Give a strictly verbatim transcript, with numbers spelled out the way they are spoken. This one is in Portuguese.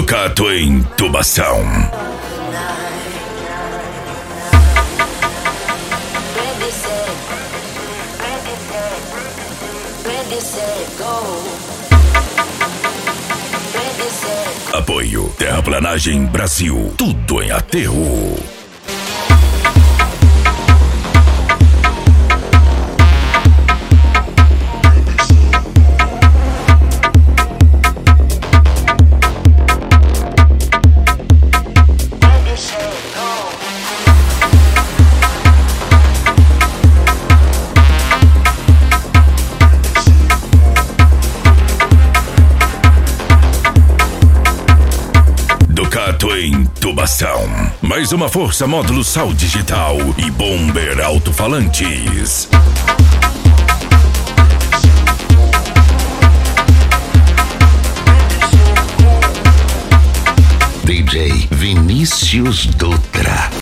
Ducato em Tubação. Apoio Terraplanagem Brasil. Tudo em aterro. Ducato em Tubação. Mais uma força módulo Sal Digital e Bomber Alto-Falantes. D J Vinícius Dutra.